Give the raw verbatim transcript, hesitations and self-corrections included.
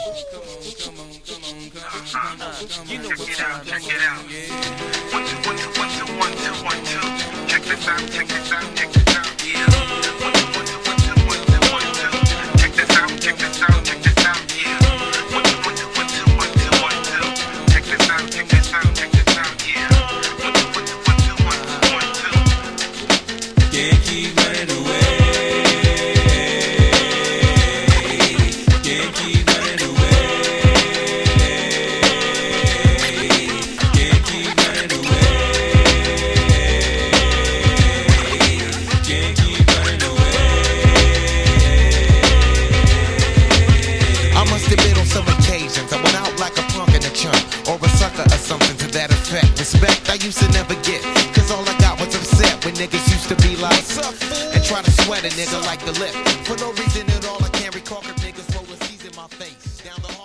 You know what time check it out. One, two, one, two, one, two, one, two, one, two. Check this out, check this out, check this out. Yeah. One, two, one, two, one, two, one, two, one, two. Check this out, check this out, check this out. Yeah. One, two, one, two, one, two, one, two, one, two. Check this out, check this out, check this out. Yeah. One, two, one, two, one, two, one, two, one, two. Can't keep running away. Can't keep running away. Or a sucker or something to that effect. Respect I used to never get, cause all I got was upset when niggas used to be like, and try to sweat a nigga like the lip. For no reason at all I can't recall, cause niggas roll a C's in my face. Down the hall.